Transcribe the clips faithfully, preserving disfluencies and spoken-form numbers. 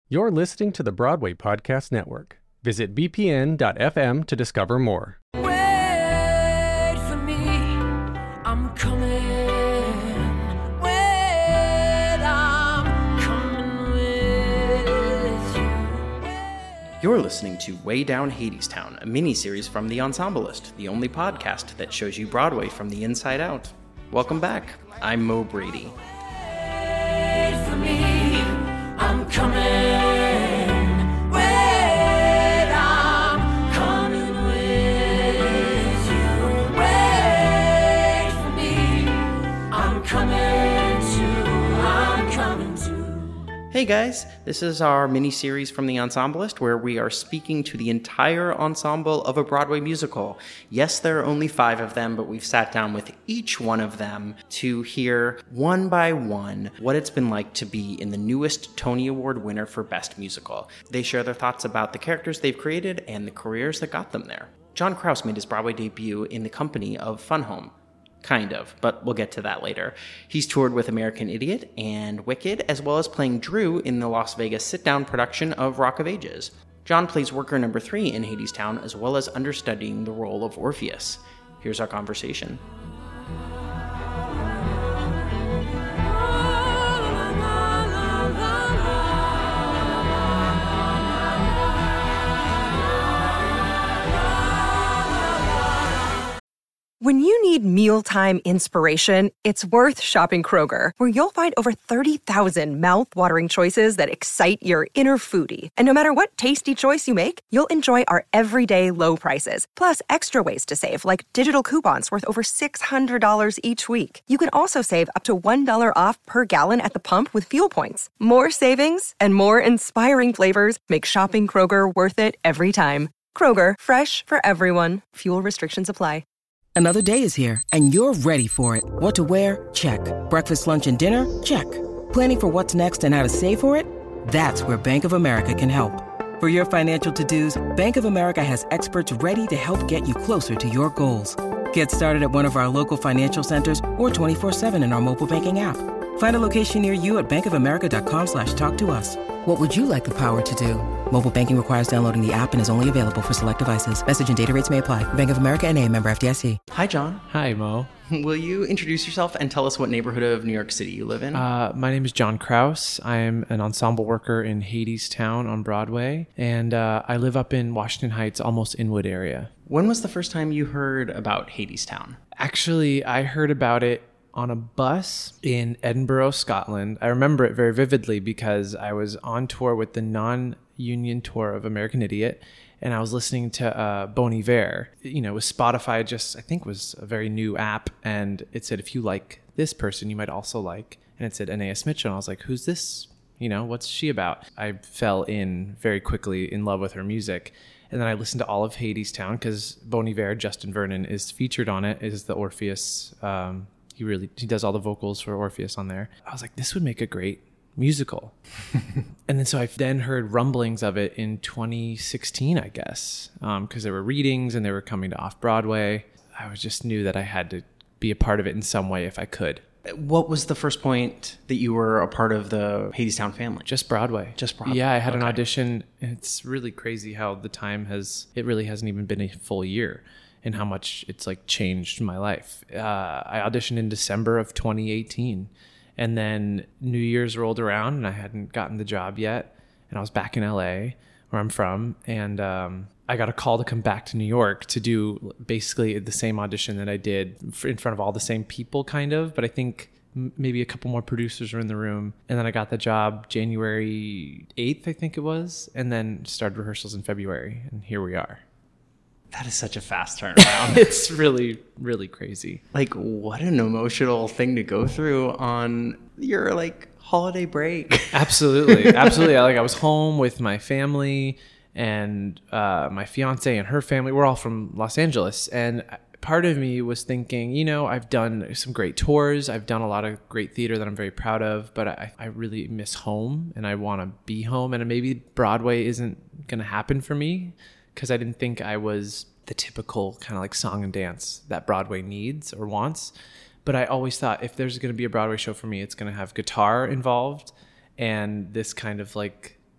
You're listening to the Broadway Podcast Network. Visit b p n dot f m to discover more. Wait for me, I'm coming. Wait, I'm coming with you. You're listening to Way Down Hadestown, a mini-series from The Ensemblist, the only podcast that shows you Broadway from the inside out. Welcome back. I'm Mo Brady. Wait for me, I'm coming. Wait, I'm coming with you. Wait for me, I'm coming too. I'm coming too. Hey guys, this is our mini-series from The Ensemblist where we are speaking to the entire ensemble of a Broadway musical. Yes, there are only five of them, but we've sat down with each one of them to hear one by one what it's been like to be in the newest Tony Award winner for Best Musical. They share their thoughts about the characters they've created and the careers that got them there. John Krause made his Broadway debut in the company of Fun Home. Kind of, but we'll get to that later. He's toured with American Idiot and Wicked, as well as playing Drew in the Las Vegas sit-down production of Rock of Ages. John plays worker number three in Hadestown, as well as understudying the role of Orpheus. Here's our conversation. When you need mealtime inspiration, it's worth shopping Kroger, where you'll find over thirty thousand mouth-watering choices that excite your inner foodie. And no matter what tasty choice you make, you'll enjoy our everyday low prices, plus extra ways to save, like digital coupons worth over six hundred dollars each week. You can also save up to one dollar off per gallon at the pump with fuel points. More savings and more inspiring flavors make shopping Kroger worth it every time. Kroger, fresh for everyone. Fuel restrictions apply. Another day is here, and you're ready for it. What to wear? Check. Breakfast, lunch, and dinner? Check. Planning for what's next and how to save for it? That's where Bank of America can help. For your financial to-dos, Bank of America has experts ready to help get you closer to your goals. Get started at one of our local financial centers or twenty-four seven in our mobile banking app. Find a location near you at bankofamerica.com slash talk to us. What would you like the power to do? Mobile banking requires downloading the app and is only available for select devices. Message and data rates may apply. Bank of America N A, member F D I C. Hi, John. Hi, Mo. Will you introduce yourself and tell us what neighborhood of New York City you live in? Uh, my name is John Krause. I am an ensemble worker in Hadestown on Broadway, and uh, I live up in Washington Heights, almost Inwood area. When was the first time you heard about Hadestown? Actually, I heard about it on a bus in Edinburgh, Scotland. I remember it very vividly because I was on tour with the non-union tour of American Idiot, and I was listening to uh, Bon Iver. You know, with Spotify, just I think was a very new app, and it said, if you like this person, you might also like, and it said Anais Mitchell, and I was like, who's this? You know, what's she about? I fell in very quickly in love with her music. And then I listened to all of Hadestown because Bon Iver, Justin Vernon, is featured on it, is the Orpheus. Um, he really, he does all the vocals for Orpheus on there. I was like, this would make a great musical. And then so I then heard rumblings of it in twenty sixteen, I guess, because um, there were readings and they were coming to Off-Broadway. I was just knew that I had to be a part of it in some way if I could. What was the first point that you were a part of the Hadestown family? Just Broadway. Just Broadway. Yeah, I had okay. an audition. And it's really crazy how the time has, it really hasn't even been a full year and how much it's like changed my life. Uh, I auditioned in December of twenty eighteen. And then New Year's rolled around and I hadn't gotten the job yet. And I was back in L A, where I'm from. And um, I got a call to come back to New York to do basically the same audition that I did in front of all the same people, kind of. But I think m- maybe a couple more producers were in the room. And then I got the job January eighth, I think it was. And then started rehearsals in February. And here we are. That is such a fast turnaround. It's really, really crazy. Like, what an emotional thing to go through on your, like, holiday break. Absolutely. Absolutely. Like, I was home with my family and uh, my fiance and her family. We're all from Los Angeles. And part of me was thinking, you know, I've done some great tours. I've done a lot of great theater that I'm very proud of. But I, I really miss home and I want to be home. And maybe Broadway isn't going to happen for me, because I didn't think I was the typical kind of like song and dance that Broadway needs or wants. But I always thought if there's going to be a Broadway show for me, it's going to have guitar involved and this kind of like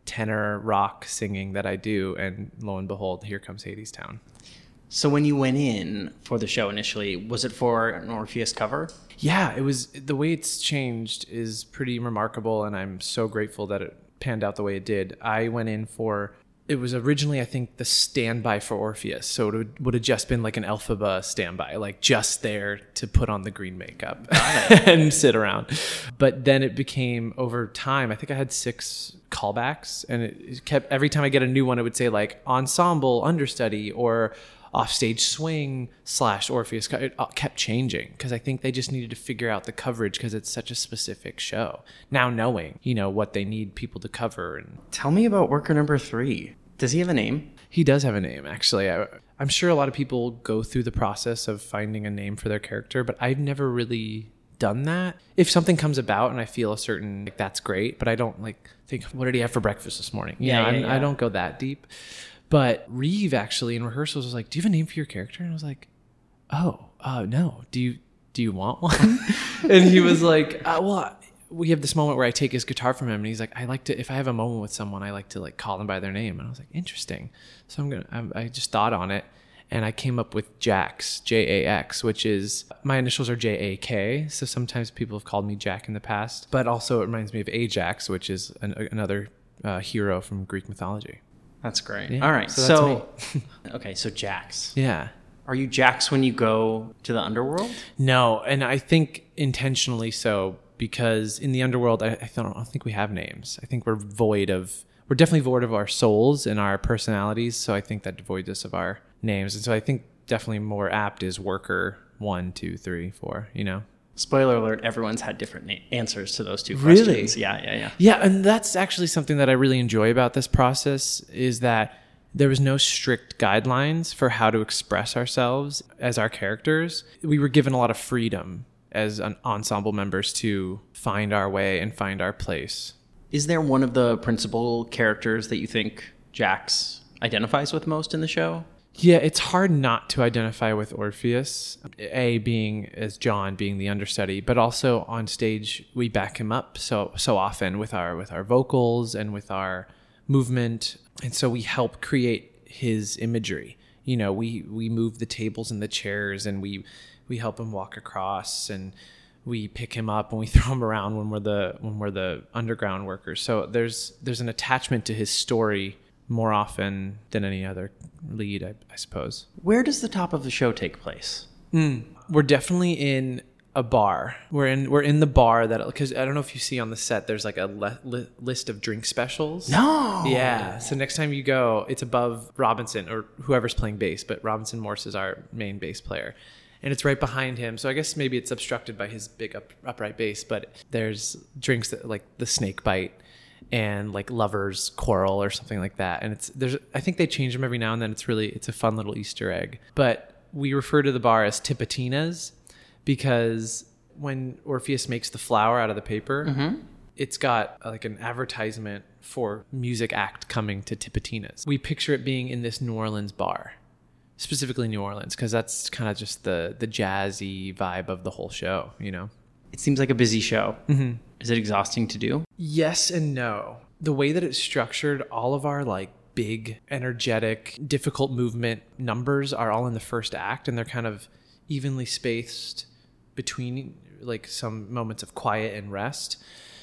tenor rock singing that I do. And lo and behold, here comes Hadestown. So when you went in for the show initially, was it for an Orpheus cover? Yeah, it was. The way it's changed is pretty remarkable, and I'm so grateful that it panned out the way it did. I went in for, it was originally, I think, the standby for Orpheus. So it would, would have just been like an Elphaba standby, like just there to put on the green makeup and sit around. But then it became, over time, I think I had six callbacks, and it kept, every time I get a new one, it would say like ensemble, understudy, or offstage swing slash Orpheus. It kept changing because I think they just needed to figure out the coverage because it's such a specific show. Now knowing, you know, what they need people to cover. And Tell me about worker number three. Does he have a name? he does have a name, actually. I, I'm sure a lot of people go through the process of finding a name for their character, but I've never really done that. If something comes about and I feel a certain, like, that's great, but I don't like think, what did he have for breakfast this morning? You Yeah, know, yeah, I'm- yeah. I don't go that deep. But Reeve actually in rehearsals was like, "Do you have a name for your character?" And I was like, "Oh, uh, no. Do you do you want one?" And he was like, uh, "Well, we have this moment where I take his guitar from him, and he's like, I like to, if I have a moment with someone, I like to like call them by their name." And I was like, "Interesting." So I'm gonna, I, I just thought on it, and I came up with Jax, J A X, which is, my initials are J A K. So sometimes people have called me Jack in the past, but also it reminds me of Ajax, which is an, another uh, hero from Greek mythology. That's great. Yeah, All right. so So, that's okay. So Jax. Yeah. Are you Jax when you go to the underworld? No, and I think intentionally so, because in the underworld, I, I, don't, I don't think we have names. I think we're void of, we're definitely void of our souls and our personalities. So I think that devoids us of our names. And so I think definitely more apt is worker one, two, three, four, you know? Spoiler alert, everyone's had different na- answers to those two Really? questions. Yeah, yeah, yeah. Yeah, and that's actually something that I really enjoy about this process is that there was no strict guidelines for how to express ourselves as our characters. We were given a lot of freedom as an ensemble members to find our way and find our place. Is there one of the principal characters that you think Jax identifies with most in the show? Yeah, it's hard not to identify with Orpheus, A, being as John, being the understudy, but also on stage we back him up so so often with our with our vocals and with our movement, and so we help create his imagery. You know, we we move the tables and the chairs, and we we help him walk across, and we pick him up and we throw him around when we're the when we're the underground workers. So there's there's an attachment to his story more often than any other lead, I, I suppose. Where does the top of the show take place? Mm. We're definitely in a bar. We're in we're in the bar that, because I don't know if you see on the set, there's like a le- li- list of drink specials. No. Yeah. So next time you go, it's above Robinson or whoever's playing bass, but Robinson Morse is our main bass player. And it's right behind him. So I guess maybe it's obstructed by his big up, upright bass, but there's drinks that like the snake bite and like lovers quarrel or something like that. And it's there's I think they change them every now and then. It's really it's a fun little Easter egg. But we refer to the bar as Tipitinas because when Orpheus makes the flower out of the paper, mm-hmm. it's got like an advertisement for music act coming to Tipitinas. We picture it being in this New Orleans bar, specifically New Orleans, because that's kind of just the the jazzy vibe of the whole show, you know? It seems like a busy show. Mm-hmm. Is it exhausting to do? Yes and no. The way that it's structured, all of our like big, energetic, difficult movement numbers are all in the first act, and they're kind of evenly spaced between like some moments of quiet and rest.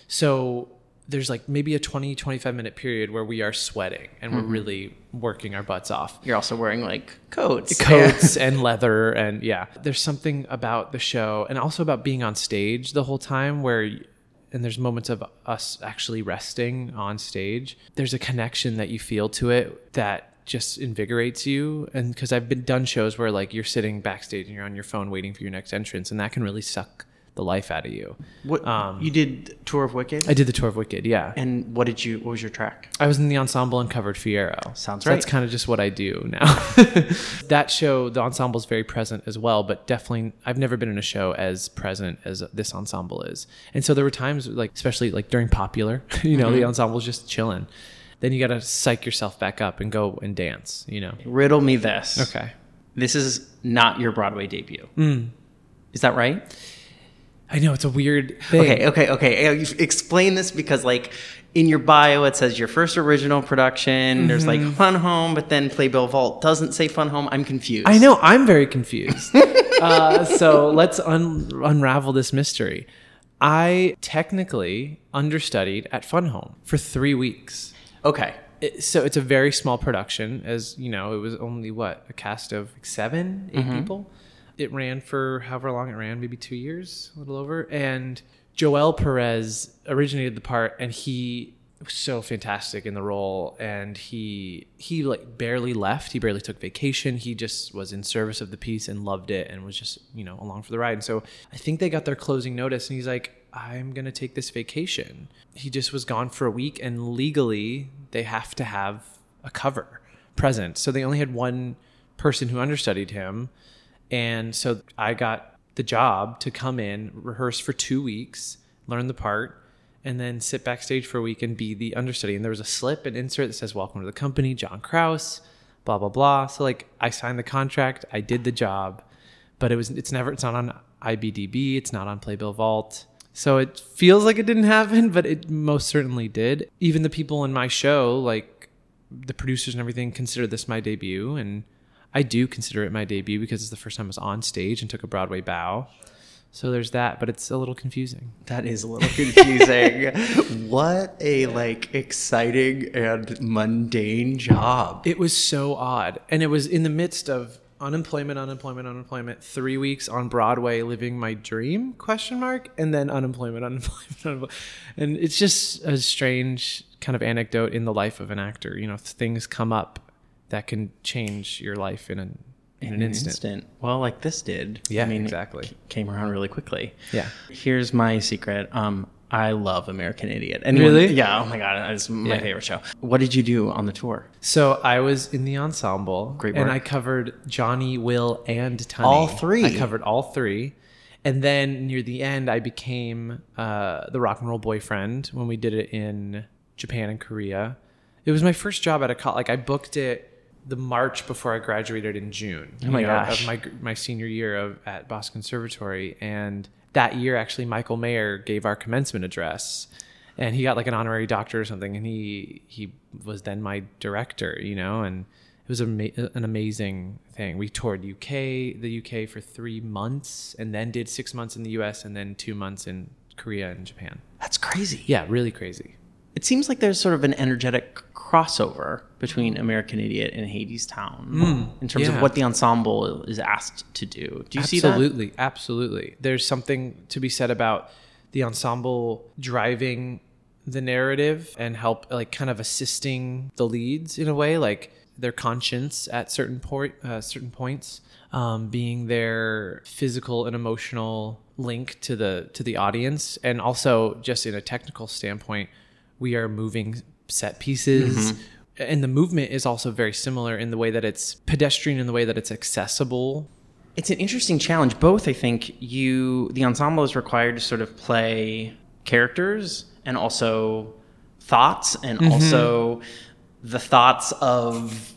So there's like maybe a twenty, twenty-five minute period where we are sweating and we're really working our butts off. You're also wearing like coats. Coats and leather, and yeah. There's something about the show and also about being on stage the whole time where, and there's moments of us actually resting on stage. There's a connection that you feel to it that just invigorates you. And because I've been done shows where like you're sitting backstage and you're on your phone waiting for your next entrance, and that can really suck the life out of you. What Um, you did Tour of Wicked? I did the Tour of Wicked, yeah. And what did you? What was your track? I was in the ensemble and covered Fierro. Sounds So That's right. kind of just what I do now. That show, the ensemble is very present as well, but definitely I've never been in a show as present as this ensemble is. And so there were times like, especially like during Popular, you know, Mm-hmm. the ensemble's just chilling. Then you got to psych yourself back up and go and dance, you know? Riddle me this. Okay. This is not your Broadway debut. Mm. Is that right? I know it's a weird thing. Okay, okay, okay. Uh, you Explain this because, like, in your bio, it says your first original production. Mm-hmm. There's like Fun Home, but then Playbill Vault doesn't say Fun Home. I'm confused. I know. I'm very confused. uh, so let's un- unravel this mystery. I technically understudied at Fun Home for three weeks. Okay. It, so it's a very small production, as you know, it was only what, a cast of like seven, eight mm-hmm. people. It ran for however long it ran, maybe two years, a little over. And Joel Perez originated the part, and he was so fantastic in the role. And he he like barely left. He barely took vacation. He just was in service of the piece and loved it and was just, you know, along for the ride. And so I think they got their closing notice, and he's like, I'm going to take this vacation. He just was gone for a week, and legally they have to have a cover present. So they only had one person who understudied him. And so I got the job to come in, rehearse for two weeks, learn the part, and then sit backstage for a week and be the understudy. And there was a slip, an insert that says, welcome to the company, John Krause, blah, blah, blah. So like I signed the contract, I did the job, but it was, it's never, it's not on I B D B, it's not on Playbill Vault. So it feels like it didn't happen, but it most certainly did. Even the people in my show, like the producers and everything, consider this my debut. And I do consider it my debut because it's the first time I was on stage and took a Broadway bow. So there's that, but it's a little confusing. That is a little confusing. What a like exciting and mundane job. It was so odd. And it was in the midst of unemployment, unemployment, unemployment, three weeks on Broadway living my dream, question mark, and then unemployment, unemployment, unemployment. And it's just a strange kind of anecdote in the life of an actor. You know, things come up that can change your life in an in, in an, an instant. instant. Well, like this did. Yeah, I mean, exactly. It came around really quickly. Yeah. Here's my secret. Um, I love American Idiot. And really? Yeah. Oh my God, it's my yeah. favorite show. What did you do on the tour? So I was in the ensemble. Great work. And I covered Johnny, Will, and Tunny. All three. I covered all three. And then near the end, I became uh, the rock and roll boyfriend when we did it in Japan and Korea. It was my first job at a college. Like I booked it the March before I graduated in June. Oh my know, gosh. Of my my senior year of at Boston Conservatory. And that year, actually, Michael Mayer gave our commencement address. And he got like an honorary doctor or something. And he he was then my director, you know, and it was ama- an amazing thing. We toured U K, the U K for three months and then did six months in the U S and then two months in Korea and Japan. That's crazy. Yeah, really crazy. It seems like there's sort of an energetic crossover between American Idiot and Hadestown Mm, in terms yeah. of what the ensemble is asked to do. Do you see that? Absolutely, absolutely. There's something to be said about the ensemble driving the narrative and help, like, kind of assisting the leads in a way, like their conscience at certain point, uh, certain points, um, being their physical and emotional link to the to the audience, and also just in a technical standpoint, we are moving set pieces. Mm-hmm. And the movement is also very similar in the way that it's pedestrian, in the way that it's accessible. It's an interesting challenge. Both, I think, you the ensemble is required to sort of play characters and also thoughts, and mm-hmm. also the thoughts of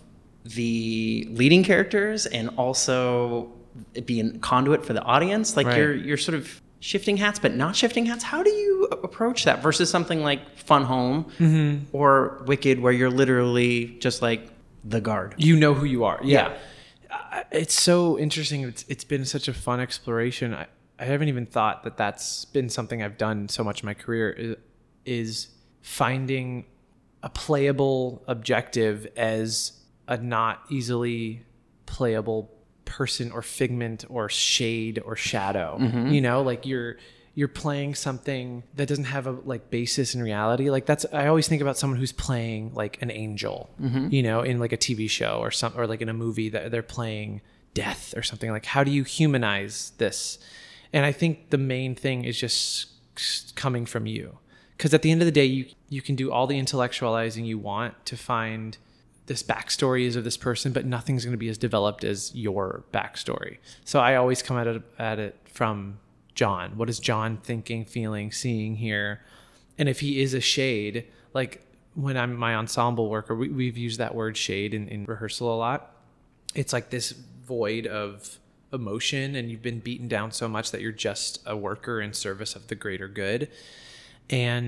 the leading characters, and also be a conduit for the audience. Like right. you're you're sort of shifting hats, but not shifting hats. How do you approach that versus something like Fun Home mm-hmm. or Wicked, where you're literally just like the guard? You know who you are. Yeah. yeah. It's so interesting. It's It's been such a fun exploration. I, I haven't even thought that that's been something I've done so much in my career, is, is finding a playable objective as a not easily playable person or figment or shade or shadow. Mm-hmm. You know, like you're you're playing something that doesn't have a like basis in reality. Like that's I always think about someone who's playing like an angel, mm-hmm. you know, in like a T V show or some or like in a movie that they're playing death or something. Like how do you humanize this? And I think the main thing is just coming from you. Because at the end of the day, you you can do all the intellectualizing you want to find this backstory is of this person, but nothing's going to be as developed as your backstory. So I always come at it, at it from John. What is John thinking, feeling, seeing here? And if he is a shade, like when I'm my ensemble worker, we, we've used that word shade in, in rehearsal a lot. It's like this void of emotion, and you've been beaten down so much that you're just a worker in service of the greater good. And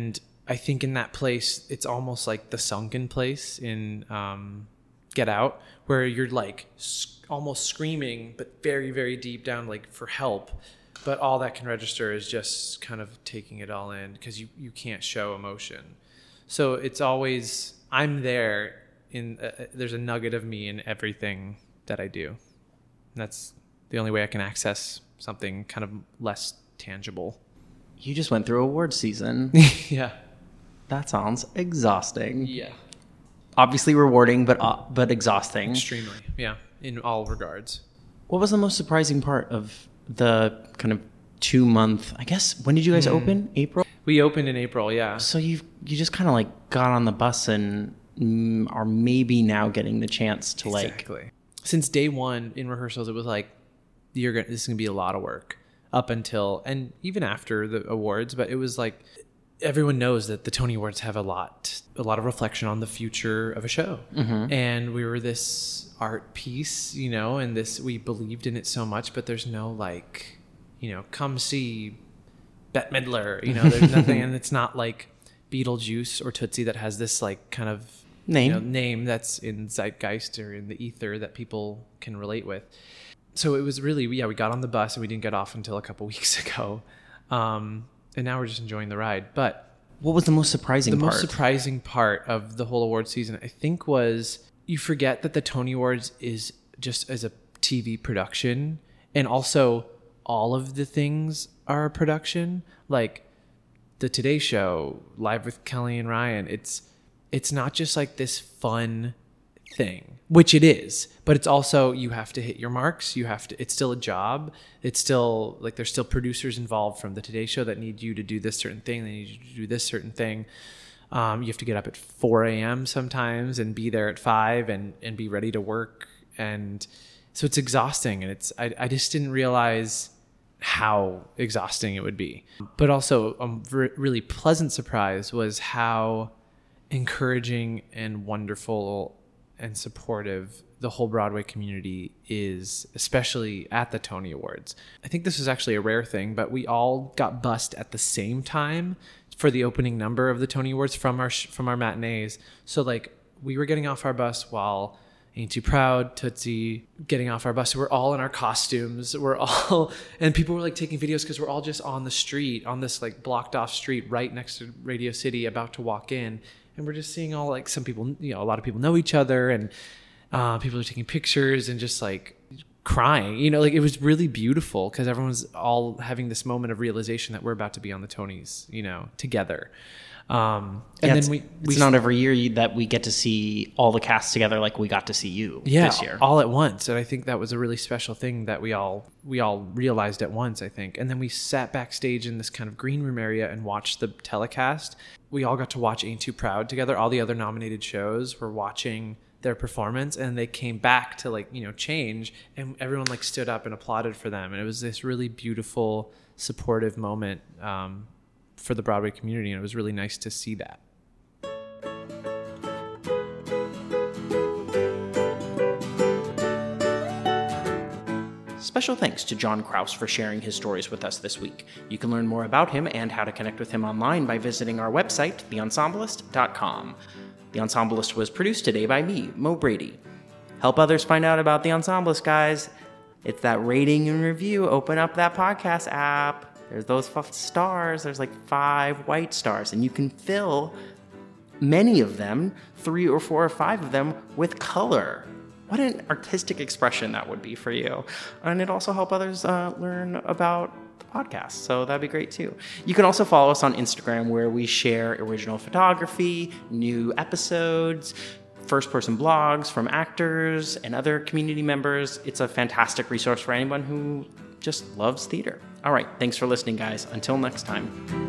I think in that place, it's almost like the sunken place in um, Get Out, where you're like sc- almost screaming, but very, very deep down, like for help. But all that can register is just kind of taking it all in, because you, you can't show emotion. So it's always, I'm there, in uh, there's a nugget of me in everything that I do. And that's the only way I can access something kind of less tangible. You just went through award season. Yeah. That sounds exhausting. Yeah. Obviously rewarding, but uh, but exhausting. Extremely. Yeah. In all regards. What was the most surprising part of the kind of two month, I guess, when did you guys mm. open? April? We opened in April, yeah. So you you just kind of like got on the bus and mm, are maybe now getting the chance to like. Exactly. Since day one in rehearsals, it was like, you're gonna, this is going to be a lot of work up until, and even after the awards, but it was like, everyone knows that the Tony Awards have a lot, a lot of reflection on the future of a show. Mm-hmm. And we were this art piece, you know, and this, we believed in it so much, but there's no like, you know, come see Bette Midler, you know, there's nothing, and it's not like Beetlejuice or Tootsie that has this like kind of name, you know, name that's in zeitgeist or in the ether that people can relate with. So it was really, yeah, we got on the bus and we didn't get off until a couple weeks ago. Um, and now we're just enjoying the ride. But what was the most surprising the part? The most surprising part of the whole award season, I think, was you forget that the Tony Awards is just as a T V production, and also all of the things are a production. Like the Today Show, Live with Kelly and Ryan, it's it's not just like this fun thing, which it is, but it's also, you have to hit your marks. You have to, it's still a job. It's still like, there's still producers involved from the Today Show that need you to do this certain thing. They need you to do this certain thing. Um, you have to get up at four a.m. sometimes and be there at five and, and be ready to work. And so it's exhausting. And it's, I, I just didn't realize how exhausting it would be. But also a re- really pleasant surprise was how encouraging and wonderful and supportive the whole Broadway community is, especially at the Tony Awards. I think this is actually a rare thing, but we all got bussed at the same time for the opening number of the Tony Awards from our sh- from our matinees. So like we were getting off our bus while Ain't Too Proud, Tootsie, getting off our bus. We're all in our costumes. We're all, and people were like taking videos because we're all just on the street, on this like blocked off street right next to Radio City, about to walk in. And we're just seeing all like some people, you know, a lot of people know each other, and uh, people are taking pictures and just like crying, you know, like it was really beautiful because everyone's all having this moment of realization that we're about to be on the Tonys, you know, together. Um, and yeah, then it's, we, we, it's not every year that we get to see all the cast together like we got to see you yeah, this year. All at once. And I think that was a really special thing that we all, we all realized at once, I think. And then we sat backstage in this kind of green room area and watched the telecast. We all got to watch Ain't Too Proud together. All the other nominated shows were watching their performance, and they came back to like, you know, change, and everyone like stood up and applauded for them. And it was this really beautiful, supportive moment, um, for the Broadway community, and it was really nice to see that. Special thanks to John Krause for sharing his stories with us this week. You can learn more about him and how to connect with him online by visiting our website, the ensemblist dot com. The Ensemblist was produced today by me, Mo Brady. Help others find out about The Ensemblist, guys. It's that rating and review. Open up that podcast app. There's those f- stars. There's like five white stars, and you can fill many of them, three or four or five of them, with color. What an artistic expression that would be for you. And it also help others uh, learn about the podcast, so that'd be great too. You can also follow us on Instagram, where we share original photography, new episodes, first-person blogs from actors and other community members. It's a fantastic resource for anyone who just loves theater. All right, thanks for listening, guys. Until next time.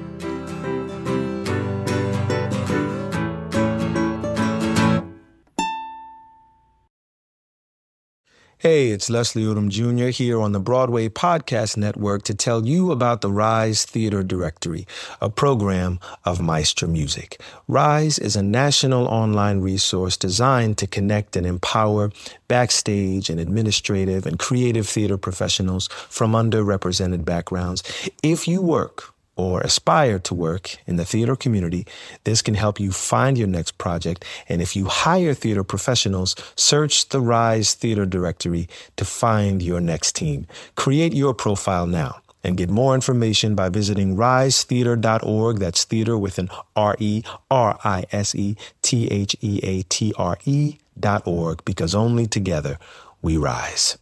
Hey, it's Leslie Odom Junior here on the Broadway Podcast Network to tell you about the Rise Theater Directory, a program of Maestro Music. Rise is a national online resource designed to connect and empower backstage and administrative and creative theater professionals from underrepresented backgrounds. If you work or aspire to work in the theater community, this can help you find your next project. And if you hire theater professionals, search the Rise Theater Directory to find your next team. Create your profile now and get more information by visiting rise theater dot org. That's theater with an R E R I S E T H E A T R E dot org, because only together we rise.